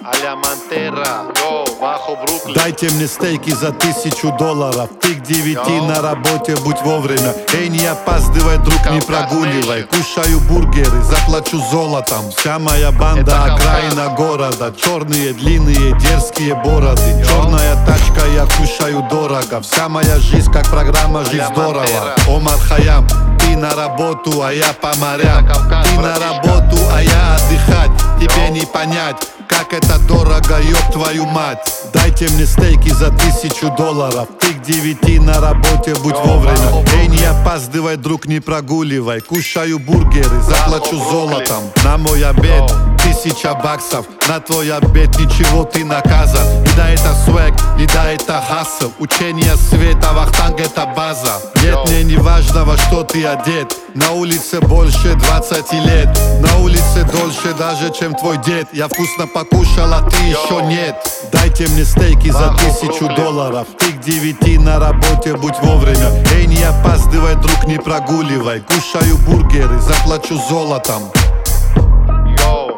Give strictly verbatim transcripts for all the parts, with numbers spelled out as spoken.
а-ля Монтера, йоу, Вахо, Бруклин. Дайте мне стейки за тысячу долларов. Ты к девяти Йоу. на работе, будь вовремя. Эй, не опаздывай, друг, не Кавказ прогуливай. Nation. Кушаю бургеры, заплачу золотом. Вся моя банда, Это окраина Кавказ. города. Черные, длинные, дерзкие бороды. Йоу. Черная тачка, я кушаю дорого. Вся моя жизнь как программа «Жизнь А-ля здорово». Монтера. Омар Хайям, ты на работу, а я по морям. Это Кавказ, Ты на братишка. работу, а я отдыхать. Тебе Йоу. не понять, как это дорого, ёб твою мать. Дайте мне стейки за тысячу долларов. Ты к девяти на работе, будь Йоу, вовремя. Вахо, Эй, не Бруклин. опаздывай, друг, не прогуливай. Кушаю бургеры, заплачу Бруклин. золотом. На мой обед Йоу. тысяча баксов. На твой обед ничего, ты наказан. И да, это свек, и да, это хасл. Учение света, вахтанг, это база. Нет, Йоу. мне не важно, во что ты одет. На улице больше двадцати лет. На улице дольше даже, чем твой дед. Я вкусно покушал, а ты еще Йоу. нет. Дайте мне стейки за Вахо, тысячу Бруклин. долларов. Ты к девяти на работе, будь вовремя. Эй, не опаздывай, друг, не прогуливай. Кушаю бургеры, заплачу золотом. Йоу,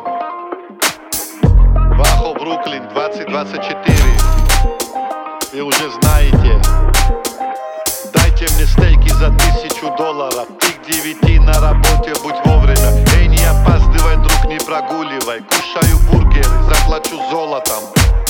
Вахо, Бруклин, двадцать двадцать четыре. Вы уже знаете. Дайте мне стейки за тысячу долларов. Ты к девяти на работе, будь вовремя. Эй, не опаздывай, друг, не прогуливай. Кушаю бургеры, заплачу золотом.